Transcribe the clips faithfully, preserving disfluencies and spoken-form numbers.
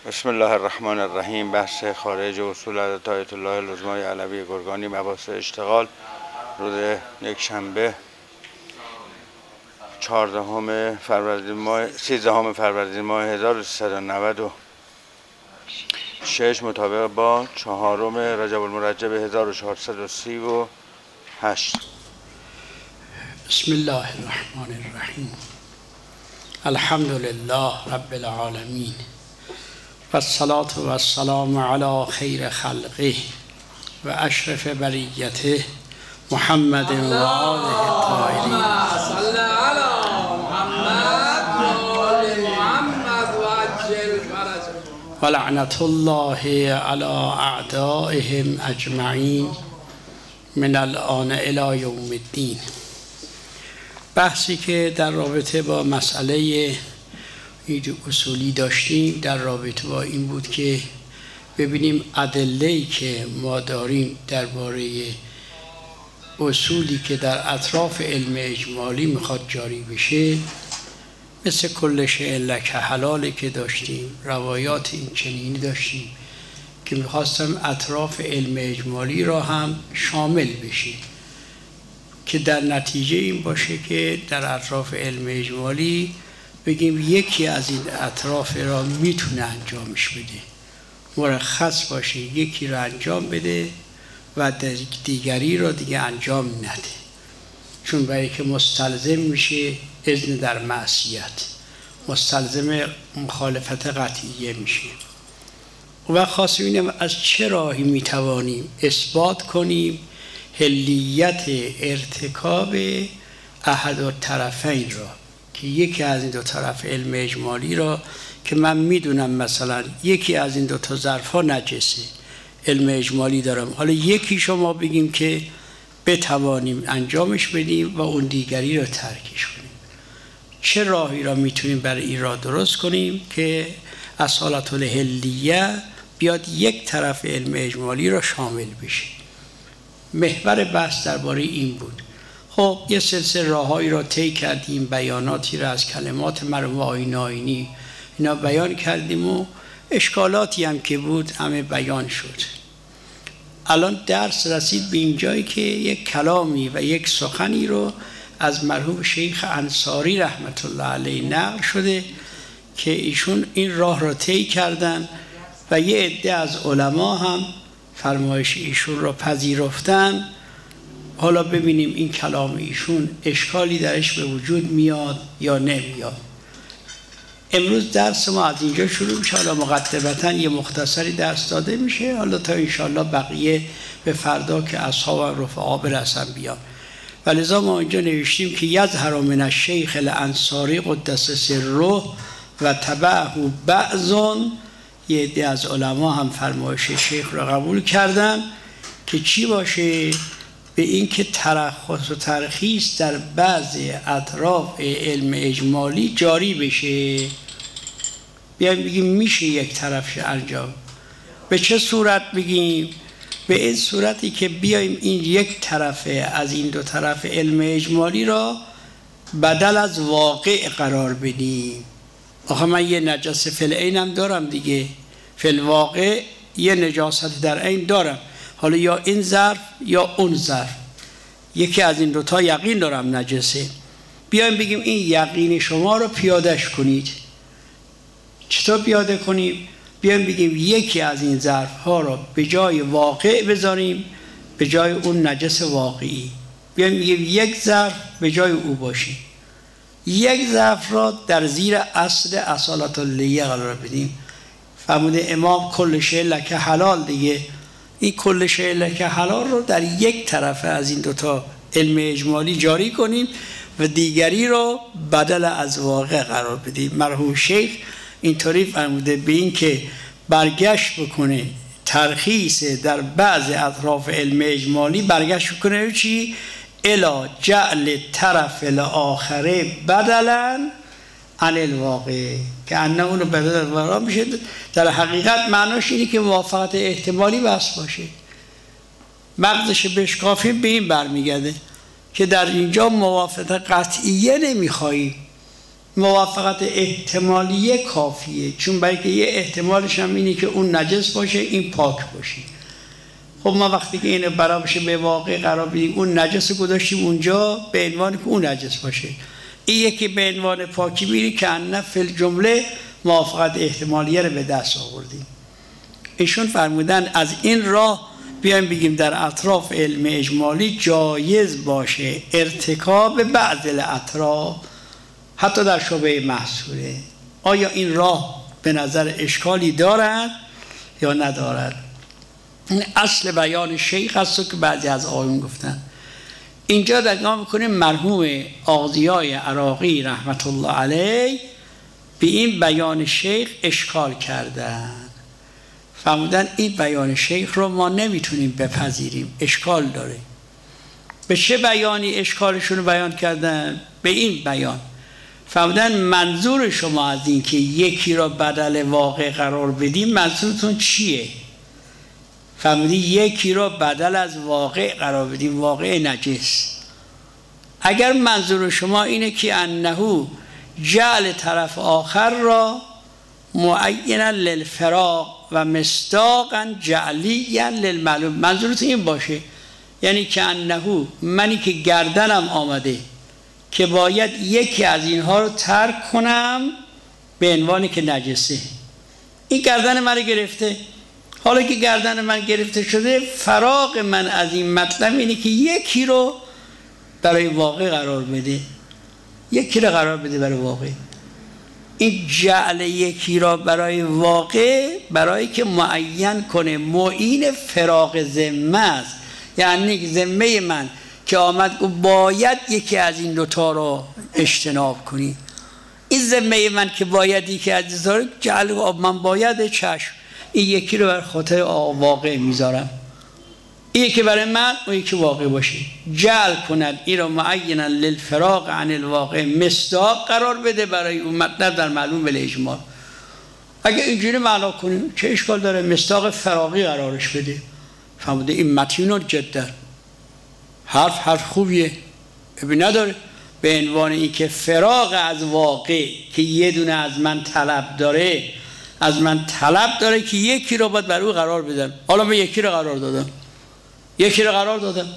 بسم الله الرحمن الرحیم. بحث خارج اصول حضرت آیت الله العظمای علوی گرگانی، مباحث اشتغال، روز یک شنبه چهاردهم فروردین ماه سیزدهم فروردین ماه هزار و سیصد و نود و شش مطابق با چهارم رجب المرجب هزار و چهارصد و سی و هشت. بسم الله الرحمن الرحیم. الحمد لله رب العالمین و الصلاة و السلام علی خیر خلقه و اشرف بریته محمد و آله الطاهرین. صل علی محمد و آل محمد و عجل فرجهم. و لعنت الله علی اعدائهم اجمعین من الآن الی یوم الدین. بحثی که در رابطه با مسئله اصولی داشتیم در رابطه با این بود که ببینیم ادله‌ای که ما داریم درباره اصولی که در اطراف علم اجمالی میخواد جاری بشه، مثل کل شیء لک حلاله که داشتیم، روایات این چنینی داشتیم که میخواستم اطراف علم اجمالی را هم شامل بشه که در نتیجه این باشه که در اطراف علم اجمالی بگیم یکی از این اطراف را میتونه انجامش بده، مرخص باشه یکی را انجام بده و دیگری را دیگه انجام نده، چون برای که مستلزم میشه اذن در معصیت، مستلزم مخالفت قطعیه میشه. و خواستیم اینم از چه راهی میتوانیم اثبات کنیم حلیت ارتکاب احد الطرفین را، که یکی از این دو طرف علم اجمالی را که من میدونم مثلا یکی از این دو تا ظرفا نجسه، علم اجمالی دارم، حالا یکی شما بگیم که بتوانیم انجامش بدیم و اون دیگری را ترکش کنیم. چه راهی را میتونیم برای این را درست کنیم که اصالت الحلیه بیاد یک طرف علم اجمالی را شامل بشه؟ محور بحث درباره این بود. خب یه سلسله راههایی را طی کردیم، بیاناتی را از کلمات مرحوم آیین آیینی اینا بیان کردیم و اشکالاتی هم که بود همه بیان شد. الان درس رسید به این جایی که یک کلامی و یک سخنی رو از مرحوم شیخ انصاری رحمت الله علیه نقل شده که ایشون این راه را طی کردن و یه عده از علما هم فرمایش ایشون را پذیرفتن. حالا ببینیم این کلام ایشون اشکالی درش به وجود میاد یا نمیاد. امروز درس ما از اینجا شروع میشه، حالا مقدمتاً یه مختصری درس داده میشه، حالا تا انشاءالله بقیه به فردا که اصحاب رفعا برسن بیان. ولذا ما اینجا نوشتیم که یظهر من الشیخ الانصاری قدس سره و تبعه بعضون، یه عده از علما هم فرمایش شیخ را قبول کردن که چی باشه؟ به این که ترخص و ترخیص در بعض اطراف علم اجمالی جاری بشه. بیایم بگیم میشه یک طرفش انجام. به چه صورت بگیم؟ به این صورتی که بیایم این یک طرفه از این دو طرف علم اجمالی را بدل از واقع قرار بدیم. آخه من یه نجاست فی العین هم دارم دیگه، فی الواقع یه نجاست در عین دارم، حالا یا این ظرف یا اون ظرف، یکی از این دوتا یقین دارم نجسه. بیایم بگیم این یقین شما رو پیادهش کنید. چطور پیاده کنیم؟ بیایم بگیم یکی از این ظرف ها رو به جای واقع بذاریم، به جای اون نجس واقعی. بیایم بگیم یک ظرف به جای او باشی، یک ظرف را در زیر اصل اصالت اللیه قرار بدیم. فرموده امام کل شیء لک حلال دیگه، این کل شیء لک حلال رو در یک طرف از این دوتا علم اجمالی جاری کنیم و دیگری رو بدل از واقع قرار بدیم. مرحوم شیخ اینطوری فرموده به این که برگشت بکنه ترخیص در بعض اطراف علم اجمالی، برگشت بکنه چی؟ الا جعل طرف الاخره بدلا عن الواقع، که انه اونو بدل الواقع میشه. در حقیقت معناش اینه که موافقت احتمالی بس باشه، مغزش بشکافی به این برمیگرده که در اینجا موافقت قطعیه نمیخواییم، موافقت احتمالیه کافیه، چون برای که یه احتمالش هم اینه که اون نجس باشه این پاک باشه. خب ما وقتی که اینو برا بشه به واقع قرار بدیم اون نجس رو گذاشتیم اونجا به عنوان که اون نجس باشه، این یکی به عنوان پاکی میری که ان فی الجمله موافقت احتمالیه رو به دست آوردیم. ایشون فرمودن از این راه بیایم بگیم در اطراف علم اجمالی جایز باشه ارتکاب بعض الاطراف حتی در شبهه محصوره. آیا این راه به نظر اشکالی دارد یا ندارد؟ این اصل بیان شیخ هست که بعضی از آقایون گفتن. اینجا نگاه میکنیم مرحوم قاضیای عراقی رحمت الله علیه به این بیان شیخ اشکال کردن، فرمودن این بیان شیخ رو ما نمیتونیم بپذیریم، اشکال داره. به چه بیانی اشکالشون رو بیان کردن؟ به این بیان فرمودن منظور شما از این که یکی را بدل واقع قرار بدیم منظورتون چیه؟ فرمودی یکی را بدل از واقع قرار بدیم، واقع نجس. اگر منظور شما اینه که انه جعل طرف آخر را معینا للفراق و مصداقا جعلیا للمعلوم، منظورتون این باشه یعنی که انه منی که گردنم آمده که باید یکی از اینها رو ترک کنم به عنوانی که نجسه، این گردن من رو گرفته. حالا که گردن من گرفته شده فراق من از این مطلب اینه که یکی رو برای واقع قرار بده، یکی رو قرار بده برای واقع. این جعل یکی را برای واقع برای که معین کنه معین فراق ذمه است، یعنی ذمه من که آمد و باید یکی از این دوتا رو اجتناب کنی، این ذمه من که باید یکی از این دوتا رو جعل من باید چشم این یکی رو بر خاطر واقع میذارم، این یکی برای من و یکی واقع باشه، جعل کند این رو معینا للفراق عن الواقع مصداق قرار بده برای اون مطلب در معلوم بالاجمال. اگه اینجوری معنا کنیم چه اشکال داره؟ مصداق فراقی قرارش بده. فهموده این متینون جدا حرف حرف خوبیه، ببین نداره به عنوان این که فراق از واقع که یه دونه از من طلب داره، از من طلب داره که یکی رو باید برای او قرار بدم. حالا من یکی رو قرار دادم، یکی رو قرار دادم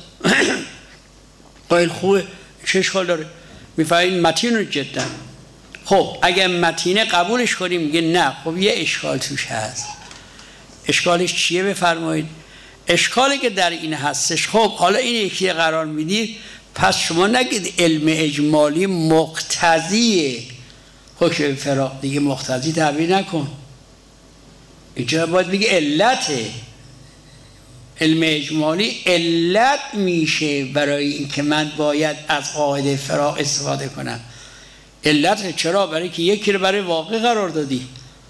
قایل خوبه، چه اشکال داره؟ میفهمین متین جدا. خب اگر متینه قبولش کنیم میگه نه، خب یه اشکال توش هست. اشکالش چیه بفرمایید؟ اشکالی که در این هستش، خب حالا این یکی قرار میدید پس شما نگید علم اجمالی مقتضیه حکم فراق، دیگه مقتضی تعبیر نکن، اینجا باید بگی علته. علم اجمالی علت میشه برای اینکه من باید از قاعده فراق استفاده کنم. علت چرا؟ برای که یکی رو برای واقع قرار دادی،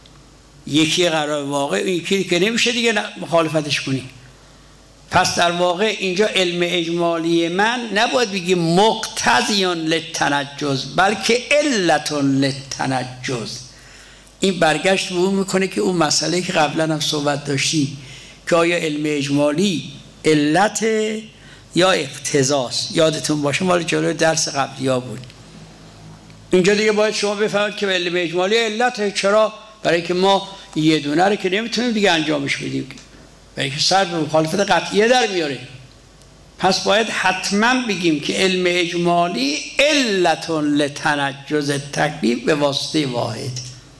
یکی قرار واقع، یکی که نمیشه دیگه مخالفتش کنی. پس در واقع اینجا علم اجمالی من نباید بگی مقتضیان للتنجز بلکه علتون للتنجز. این برگشت به اون میکنه که اون مسئله که قبلا هم صحبت داشتی که آیا علم اجمالی علت یا اقتضاست. یادتون باشه مال جلوی درس قبلی ها بود. اینجا دیگه باید شما بفهمید که علم اجمالی علت. چرا؟ برای که ما یه دونه رو که نمیتونیم دیگه انجامش بدیم، برای که سر به مخالفت قطعیه در میاره. پس باید حتما بگیم که علم اجمالی علتون لتنجز تکلیف به واسطه واحد،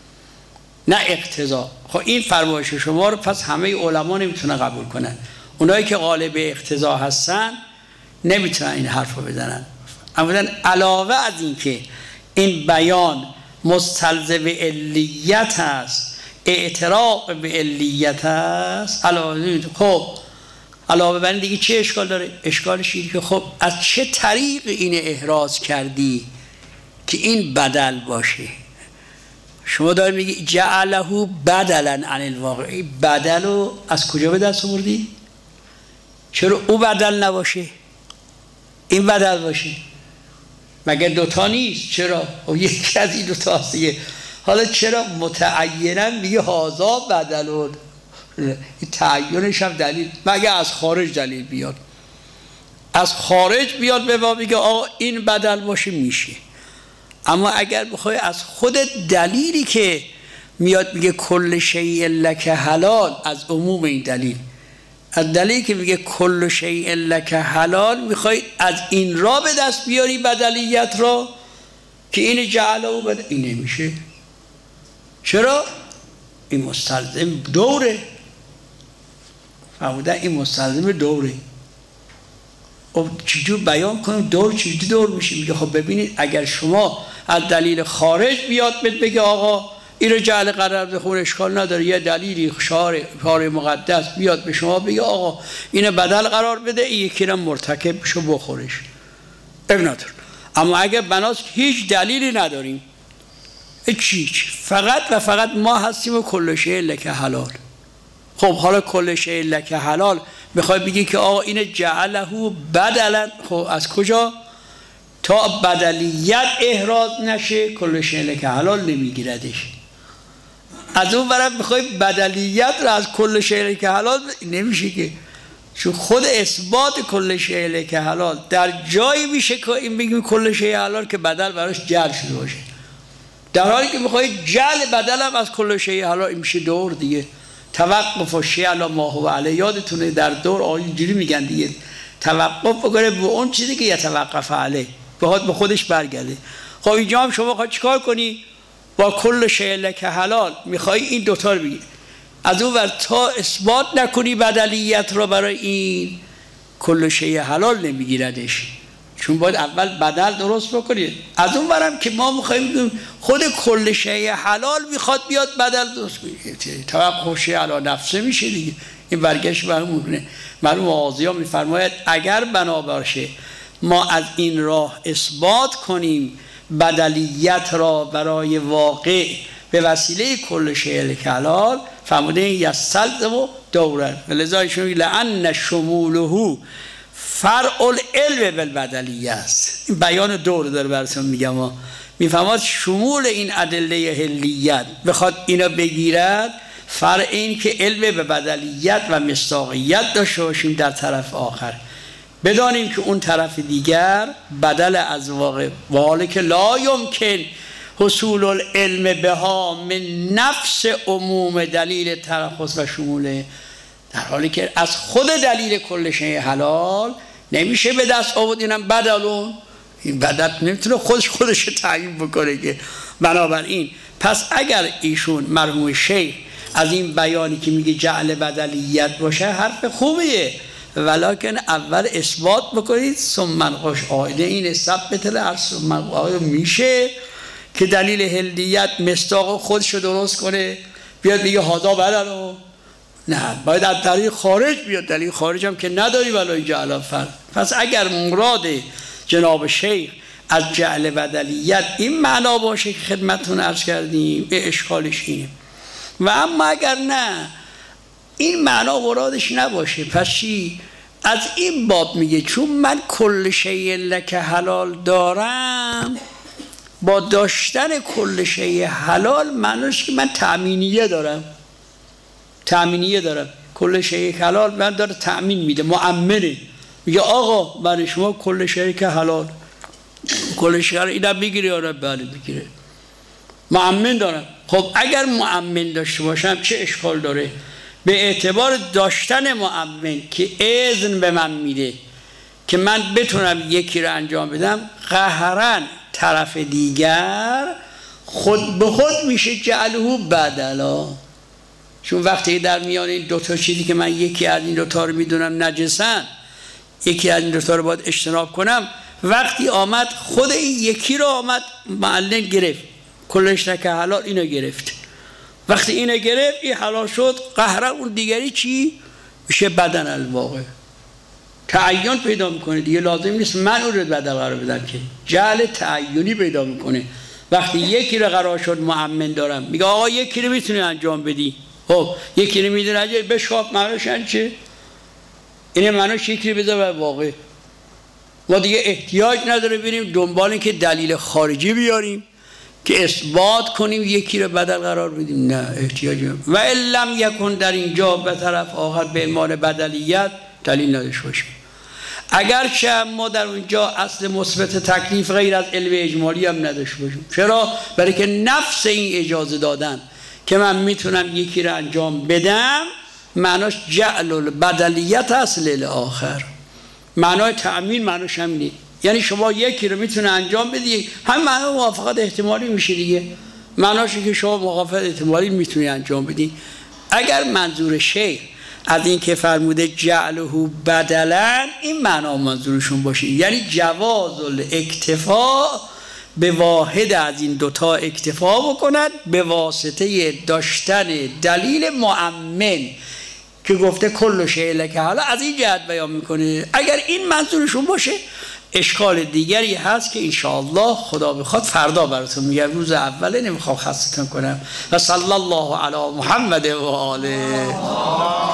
نه اقتضا. خب این فرمایش شما رو پس همه علما نمیتونه قبول کنن. اونایی که غالب اقتضا هستن نمیتونن این حرف رو بزنن. اما علاوه از این که این بیان مستلزم علیت است، اعتراف به علیت است، علاوه خب علاوه بر این دیگه چه اشکال داره؟ اشکالش اینه که خب از چه طریق این احراز کردی که این بدل باشه؟ شما داری میگی جعله بدلا عن الواقع، بدل رو از کجا به دست آوردی؟ چرا او بدل نباشه این بدل باشه؟ مگر دوتا نیست؟ چرا؟ خب یکی از این دوتا هست دیگه. حالا چرا متعینا میگه هازا بدلون؟ این تعیینش هم دلیل، مگه از خارج دلیل بیاد، از خارج بیاد به ما میگه آقا این بدل باشه میشه. اما اگر بخوای از خود دلیلی که میاد میگه کل شیء لک حلال، از عموم این دلیل، از دلیلی که میگه کل شیء لک حلال، میخوای از این را به دست بیاری بدلیت را که این جعله و بد... این نمیشه. چرا؟ این مستلزم دوره. فهمیدن؟ این مستلزم دوره. خب چجور بیان کنیم دور چجوری دور میشه؟ میگه خب ببینید اگر شما از دلیل خارج بیاد بگه آقا این رو جعل قرار بخون اشکال نداره، یه دلیلی شعار شعار مقدس بیاد به شما بگه آقا اینو بدل قرار بده، این یکی رو مرتکب شو بخورش، اب نداره. اما اگر بناس هیچ دلیلی نداریم، هیچ، فقط و فقط ما هستیم و کل شیء لک حلال. خب حالا کل شیء لک حلال میخوای بگی که آقا این جعله بدلا، خب از کجا؟ تا بدلیت احراز نشه کل شیء لک حلال نمیگیردش. از اون برم میخوای بدلیت رو از کل شیء لک حلال نمیشه که، چون خود اثبات کل شیء لک حلال در جایی میشه که این بگیم کل شیء حلال که بدل براش جعل شده باشه، در حالی که میخوای جعل بدل هم از کل شیء حلال میشه دور دیگه. توقف و شیء علی ما هو علیه. یادتونه در دور آیه اینجوری میگن دیگه، توقف بکنه به اون چیزی که یتوقف علیه، بخواد به خودش برگرده. خب اینجا هم شما خواهد چیکار کنی؟ با کل شیء لک حلال میخوای این دوتا رو بگی، از اون ور تا اثبات نکنی بدلیت رو برای این کل شیء حلال نمیگیردش، چون باید اول بدل درست بکنید. از اون ورم که ما میخوایم خود کل شیء حلال میخواد بیاد بدل درست کنید، توقف شیء علی نفسه میشه دیگه. این برگشت برمونه. مرحوم آغازی میفرماید اگر بنا باشه ما از این راه اثبات کنیم بدلیت را برای واقع به وسیله کل شیء لک حلال، فرموده یستلزم و دورن، ولذا ایشون میگه لأن شموله فرع العلم بالبدلیه است. این بیان دور داره براتون میگم. ما میفهمد شمول این ادله حلیت بخواد اینا بگیرد، فرع این که علم به بدلیت و مصداقیت داشته باشیم در طرف آخر، بدانیم که اون طرف دیگر بدل از واقع، و حالی که لا یمکن حصول العلم بها من نفس عموم دلیل ترخص و شموله، در حالی که از خود دلیل کل شیء حلال نمیشه به دست آورد اینم بدلون. این بدل نمیتونه خودش خودش تعیین بکنه که. بنابراین پس اگر ایشون مرحوم شیخ از این بیانی که میگه جعل بدلیت باشه حرف خوبیه، ولکن اول اثبات بکنید ثم انقش آیده این ثبت الارض میشه که دلیل حلیت مصداق خودش رو درست کنه بیاد میگه هذا بدلو. نه، باید از دلیل خارج بیاد. دلیل خارج هم که نداری ولی جعل فرد. پس اگر مراد جناب شیخ از جعل بدلیت این معنا باشه که خدمتتون عرض کردیم، اشکالش اینه. و اما اگر نه این معنا مرادش نباشه، پس چی؟ از این باب میگه چون من کل شیء لک حلال دارم، با داشتن کل شیء حلال معنیش که من تأمینیه دارم، تأمینیه دارم. کل شیء حلال من داره تأمین میده، مؤمنه، میگه آقا برای شما کل شیء حلال، کل شیء حلال اینا بگیری یا نه؟ بله بگیره، مؤمن دارم. خب اگر مؤمن داشته باشم چه اشکال داره؟ به اعتبار داشتن مؤمن که اذن به من میده که من بتونم یکی رو انجام بدم، قهرن طرف دیگر خود به خود میشه جعله بدلا. چون وقتی در میان این دوتا چیزی که من یکی از این دوتا رو میدونم نجسن، یکی از این دوتا رو باید اجتناب کنم، وقتی آمد خود این یکی رو آمد معلم گرفت، کلش لک حلال اینو گرفت، وقتی اینو گرفت این حلال شد، قهرن اون دیگری چی؟ میشه بدن الواقع، تعین پیدا میکنه دیگه. لازم نیست من اون رو بدل قرار بدم که جعل تعینی پیدا میکنه. وقتی یکی رو قرار شد مؤمن دارم، میگه آقا یکی رو میتونی انجام بدی، خب یکی رو میدونه اجازه بشکاف، معناش چه؟ اینه معناش یکی رو بذار به واقع. ما دیگه احتیاج نداره بریم دنبال این که دلیل خارجی بیاریم که اثبات کنیم یکی رو بدل قرار بدیم، نه احتیاج نداره. و لم یکن در اینجا به طرف آخر به اعمال بدلیت دلیل نداشته باشیم. اگرچه ما در اونجا اصل مثبت تکلیف غیر از علم اجمالی هم نداشت باشیم. چرا؟ برای که نفس این اجازه دادن که من میتونم یکی رو انجام بدم معناش جعل البدلیت اصل الاخر. معنای تأمین معناش همینه، یعنی شما یکی رو میتونه انجام بدی، هم معنای موافقت احتمالی میشه دیگه. معناش که شما موافقت احتمالی میتونی انجام بدی. اگر منظور شیخ از این که فرموده جعله بدلن این معنا منظورشون باشه، یعنی جواز الاکتفا به واحد از این دوتا اکتفا بکند به واسطه داشتن دلیل مؤمن که گفته کل شیء لک. حالا از این جهت بیان میکنه اگر این منظورشون باشه. اشکال دیگری هست که انشاءالله خدا بخواد فردا براتون میگم، روز اوله نمیخوام خستتون کنم. و صلی الله علی محمد و آله.